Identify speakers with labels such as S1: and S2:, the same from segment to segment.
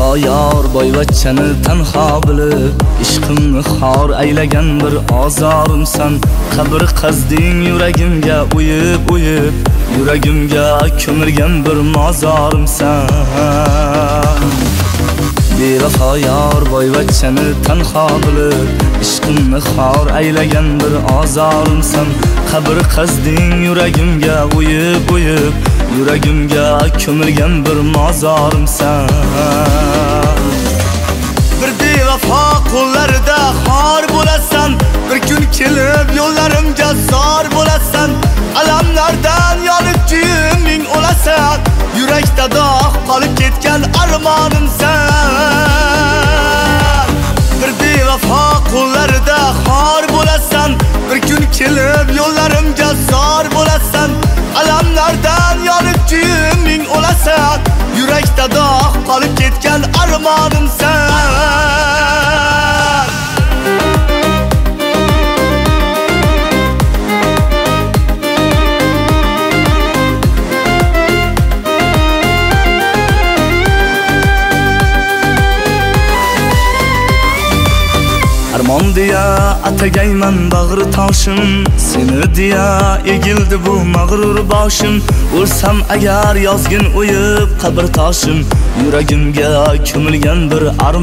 S1: Bevafo yor boyvachchani tanho bilib, ishqimni xor aylagan bir ozorimsan. Qabr qazding yuragimga uyib, yuragimga ko'mirgan bir mozorimsan. Bevafo yor boyvachchani tanho bilib, ishqimni xor aylagan bir ozorimsan. Qabr qazding yuragimga uyib, yuragimga ko'mirgan bir mozorimsan. Bir bevafo qo'llarida xor bo'lasan, bir kun kelib yo'llarimga zor bo'lasan. Alamlardan yonib kuyiming o'lasan, yurakda dog' qolib ketgan armonimsan. Bir bevafo qo'llarida xor bo'lasan, bir kun kelib yo'llarimga zor bo'lasan. Alamlardan yonib kuyiming o'lasan, yurakda dog' qolib ketgan armonimsan. Armon deya atagayman bag'ri toshim, seni deya egildi bu mag'rur boshim. O'lsam agar yozgin o'yib qabr toshim, yuragimga ko'milgan bir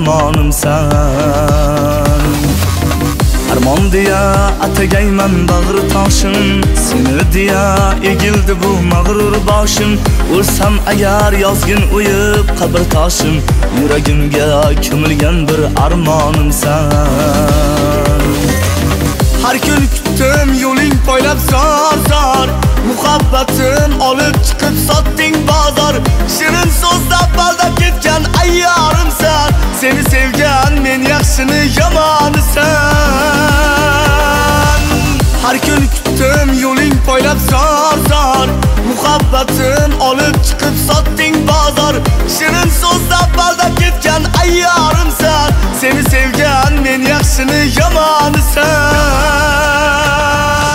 S1: armonimsan. Armon deya atagayman bag'ri toshim, seni deya egildi bu mag'rur boshim. O'lsam agar yozgin o'yib qabr toshim, yuragimga ko'milgan bir armonimsan. Har kun kutdim yo'ling poylab zor, muhabbatim olib chiqib sotding bozor. Shirin so'zlab baldab ketgan ayyorimsan, seni sevgan men yaxshini yomonisan. Har kun kutdim yo'ling poylab zor, muhabbatim olib chiqib sotding bozor. Shirin so'zlab baldab ketgan ayyorimsan, seni sevgan men yaxshini yomonisan.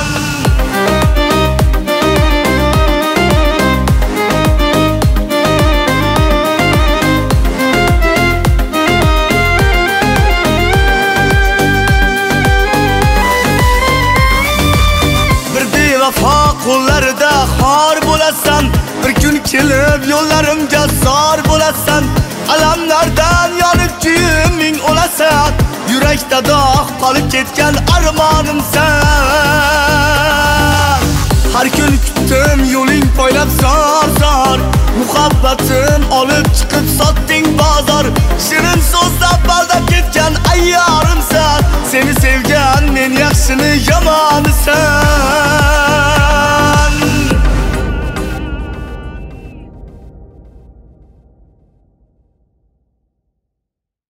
S1: Bevafo qo'llarida xor bo'lasan, bir kun kelib yo'llarimga zor bo'lasan. Alamlardan yonib kuyiming o'lasan, yurakda dog' qolib ketgan armonimsan. Har kun kutdim yo'ling poylab zor, muhabbatim olib chiqib sotding bozor. Shirin so'zlab baldab ketgan ayyorimsan, seni sevgan men yaxshini yomon